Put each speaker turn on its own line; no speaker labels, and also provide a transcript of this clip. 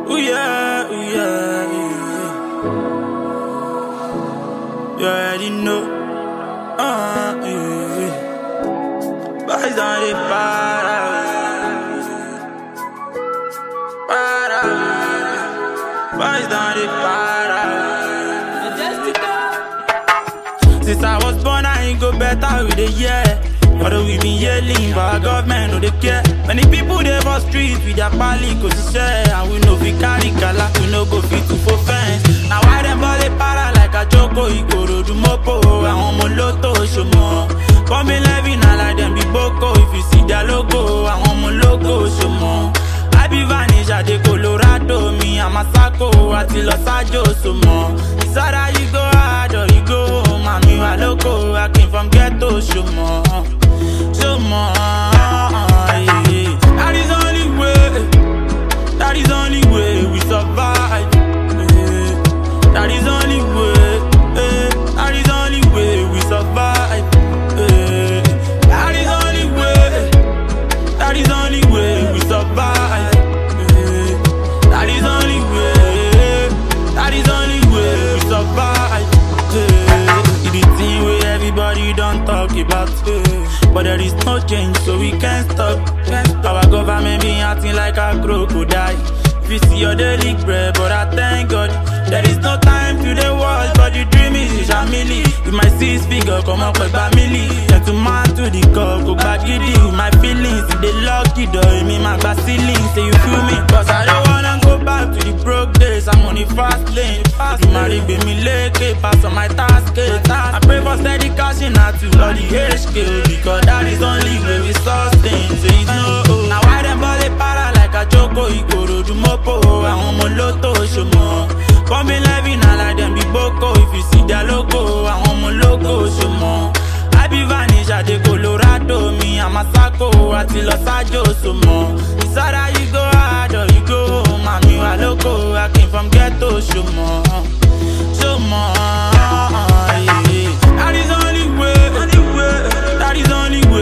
Ooh yeah, ooh yeah, yeah. You already know. Yeah. Boys on the para. Boys on the para. Since I was born, I ain't go better with the year. Although we been yelling, but our government no they care. Many people they for streets with their pali go to share. And we know we carry gala, we no go fit to for fence. Now why them ball they para like a joko, ikoro do mopo. I want more lotto, show more. Come in living, I like them be boko. If you see their logo, I want more logo, show more. I be vanish at the Colorado, me I'm a Sako, I till Los Angeles, so more. It's either you go hard or you go home, mommy, you are loco. I came from ghetto, show more. So more, yeah. That is only way. That is only way we survive. Yeah. That is only way. Yeah. That is only way we survive. Yeah. That is only way. That is only way we survive. Yeah. That is only way. That is only way we survive. Yeah. The thing where everybody don't talk about. Yeah. But there is no change, so we can't stop. Our government be acting like a crocodile. If you see your daily bread, but I thank God there is no time to the world, but the dream is a milli. With my 6 figure, come up with a milli. Gentleman to the cup, go back giddy. With my feelings, if they lock the door, me my back ceiling. Say you feel me? Cause I don't wanna go back to the broke days. I'm on the fast lane. The marry be me late, pass on my task. I pray for steady cashing out to all the HK, because that is only way we sustain. So you know, now why them ball they para like a joko, ikoro do mopo. I want more lotto, show more. Come in living, I like them be boko. If you see their logo, I want more logo, show more. I be vanish at the Colorado, me I'm a Sako, I till Los Angeles, so more. It's either you go hard or you go home, mommy, you are loco. I came from ghetto, show more. Show more, yeah. That is only way. That is only way.